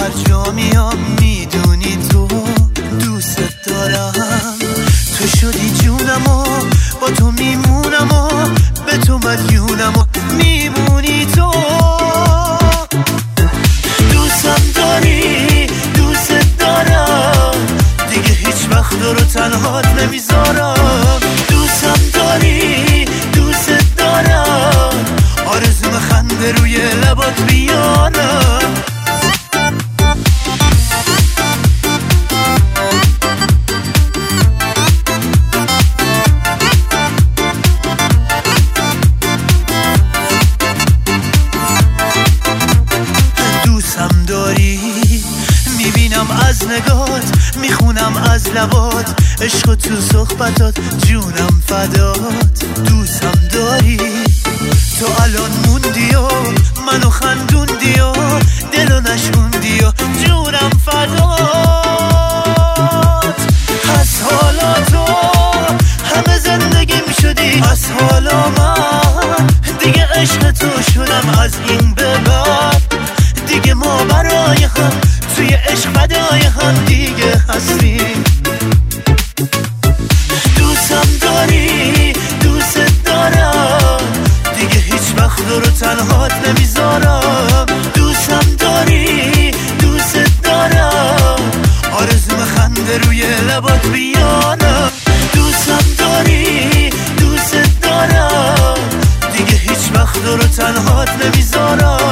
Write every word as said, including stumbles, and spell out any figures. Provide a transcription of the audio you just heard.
هر جا میام میدونی تو دوست دارم. تو شدی جونم و با تو میمونم و به تو مدیونم و میمونی تو. دوستم داری دوست دارم دیگه هیچ وقت رو تنهات نمیذارم. دوستم داری دوست دارم آرزوم خنده روی لبات بیارم. دوستم داری میبینم از نگات میخونم از لبات عشق تو صحبتات جونم فدات. دوستم داری تو الان موندی و منو خندوندی و دلو نشوندی و جونم فدات. از حالا تو همه زندگیم شدی، از حالا من دیگه عشق تو شدم. از این به بعد دیگه ما برای هم توی عشق فدای هم دیگه هستیم. دوستم داری دوست دارم دیگه هیچ وقت رو تنهات نمیذارم. دوستم داری دوست دارم آرزوم خنده روی لبات بیارم. دوستم داری دوست دارم دیگه هیچ وقت رو تنهات نمیذارم.